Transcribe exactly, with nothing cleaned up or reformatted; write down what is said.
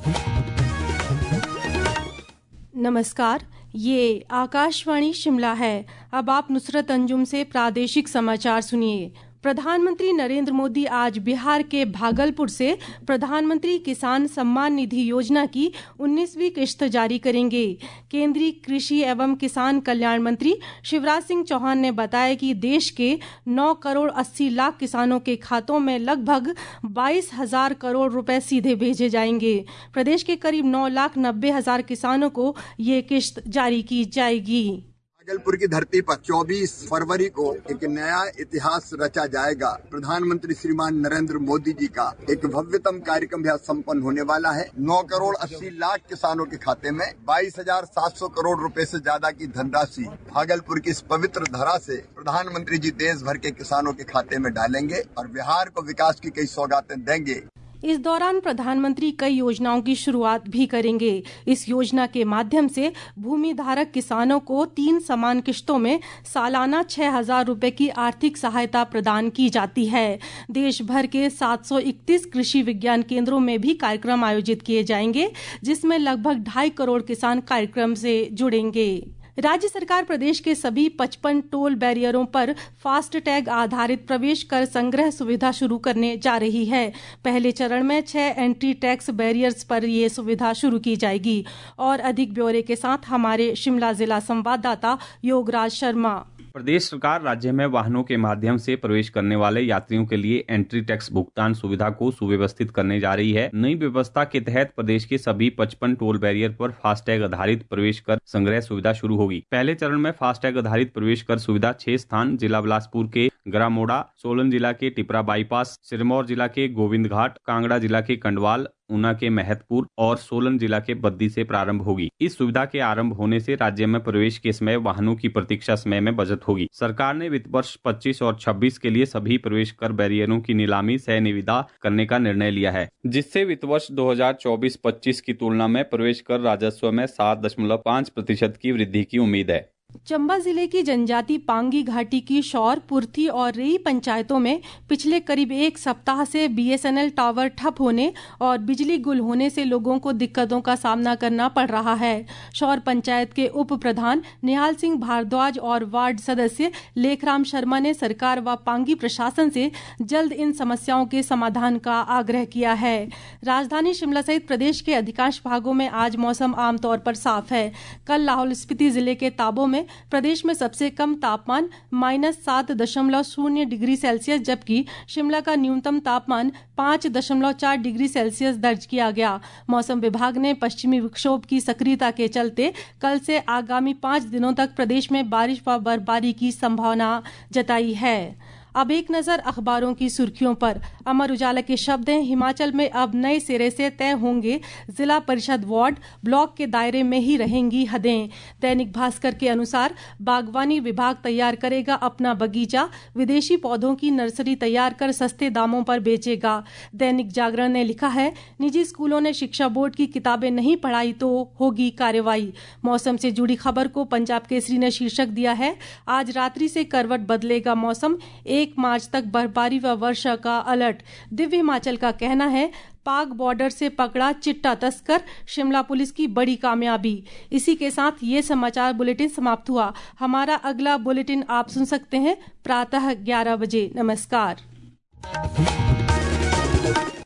नमस्कार, ये आकाशवाणी शिमला है। अब आप नुसरत अंजुम से प्रादेशिक समाचार सुनिए। प्रधानमंत्री नरेंद्र मोदी आज बिहार के भागलपुर से प्रधानमंत्री किसान सम्मान निधि योजना की उन्नीसवीं किश्त जारी करेंगे। केंद्रीय कृषि एवं किसान कल्याण मंत्री शिवराज सिंह चौहान ने बताया कि देश के नौ करोड़ अस्सी लाख किसानों के खातों में लगभग बाईस हजार करोड़ रुपए सीधे भेजे जाएंगे। प्रदेश के करीब नौ लाख नब्बे हजार किसानों को ये किश्त जारी की जाएगी। भागलपुर की धरती पर चौबीस फरवरी को एक नया इतिहास रचा जाएगा। प्रधानमंत्री श्रीमान नरेंद्र मोदी जी का एक भव्यतम कार्यक्रम यहाँ संपन्न होने वाला है। नौ करोड़ अस्सी लाख किसानों के खाते में बाईस हजार सात सौ करोड़ रुपए से ज्यादा की धनराशि भागलपुर की इस पवित्र धरा से प्रधानमंत्री जी देश भर के किसानों के खाते में डालेंगे और बिहार को विकास की कई सौगातें देंगे। इस दौरान प्रधानमंत्री कई योजनाओं की शुरुआत भी करेंगे। इस योजना के माध्यम से भूमि धारक किसानों को तीन समान किश्तों में सालाना छह हजार रुपए की आर्थिक सहायता प्रदान की जाती है। देश भर के सात सौ इकतीस कृषि विज्ञान केंद्रों में भी कार्यक्रम आयोजित किए जाएंगे, जिसमें लगभग ढाई करोड़ किसान कार्यक्रम से जुड़ेंगे। राज्य सरकार प्रदेश के सभी पचपन टोल बैरियरों पर फास्ट टैग आधारित प्रवेश कर संग्रह सुविधा शुरू करने जा रही है। पहले चरण में छह एंट्री टैक्स बैरियर्स पर ये सुविधा शुरू की जाएगी। और अधिक ब्यौरे के साथ हमारे शिमला जिला संवाददाता योगराज शर्मा। प्रदेश सरकार राज्य में वाहनों के माध्यम से प्रवेश करने वाले यात्रियों के लिए एंट्री टैक्स भुगतान सुविधा को सुव्यवस्थित करने जा रही है। नई व्यवस्था के तहत प्रदेश के सभी पचपन टोल बैरियर पर फास्टैग आधारित प्रवेश कर संग्रह सुविधा शुरू होगी। पहले चरण में फास्टैग आधारित प्रवेश कर सुविधा छह स्थान जिला बिलासपुर के ग्रामोड़ा, सोलन जिला के टिपरा बाईपास, सिरमौर जिला के गोविंद घाट, कांगड़ा जिला के कंडवाल, ऊना के महतपुर और सोलन जिला के बद्दी से प्रारंभ होगी। इस सुविधा के आरंभ होने से राज्य में प्रवेश के समय वाहनों की प्रतीक्षा समय में बचत होगी। सरकार ने वित्त वर्ष पच्चीस और छब्बीस के लिए सभी प्रवेश कर बैरियरों की नीलामी सह निविदा करने का निर्णय लिया है, जिससे वित्त वर्ष दो हजार चौबीस पच्चीस की तुलना में प्रवेश कर राजस्व में सात दशमलव पाँच प्रतिशत की वृद्धि की उम्मीद है। चंबा जिले की जनजाति पांगी घाटी की शौर, पुर्थी और रेई पंचायतों में पिछले करीब एक सप्ताह से बीएसएनएल टावर ठप होने और बिजली गुल होने से लोगों को दिक्कतों का सामना करना पड़ रहा है। शौर पंचायत के उप प्रधान निहाल सिंह भारद्वाज और वार्ड सदस्य लेखराम शर्मा ने सरकार व पांगी प्रशासन से जल्द इन समस्याओं के समाधान का आग्रह किया है। राजधानी शिमला सहित प्रदेश के अधिकांश भागों में आज मौसम आमतौर पर साफ है। कल लाहौल स्पीति जिले के ताबो में प्रदेश में सबसे कम तापमान माइनस सात दशमलव शून्य डिग्री सेल्सियस, जबकि शिमला का न्यूनतम तापमान पाँच दशमलव चार डिग्री सेल्सियस दर्ज किया गया। मौसम विभाग ने पश्चिमी विक्षोभ की सक्रियता के चलते कल से आगामी पाँच दिनों तक प्रदेश में बारिश व बर्फबारी की संभावना जताई है। अब एक नजर अखबारों की सुर्खियों पर। अमर उजाला के शब्द हैं, हिमाचल में अब नए सिरे से तय होंगे जिला परिषद वार्ड, ब्लॉक के दायरे में ही रहेंगी हदें। दैनिक भास्कर के अनुसार बागवानी विभाग तैयार करेगा अपना बगीचा, विदेशी पौधों की नर्सरी तैयार कर सस्ते दामों पर बेचेगा। दैनिक जागरण ने लिखा है, निजी स्कूलों ने शिक्षा बोर्ड की किताबें नहीं पढ़ाई तो होगी कार्रवाई। मौसम से जुड़ी खबर को पंजाब केसरी ने शीर्षक दिया है, आज रात्रि से करवट बदलेगा मौसम, एक मार्च तक बर्फबारी व वर्षा का अलर्ट। दिव्य हिमाचल का कहना है, पाक बॉर्डर से पकड़ा चिट्टा तस्कर, शिमला पुलिस की बड़ी कामयाबी। इसी के साथ ये समाचार बुलेटिन समाप्त हुआ। हमारा अगला बुलेटिन आप सुन सकते हैं प्रातः ग्यारह बजे। नमस्कार।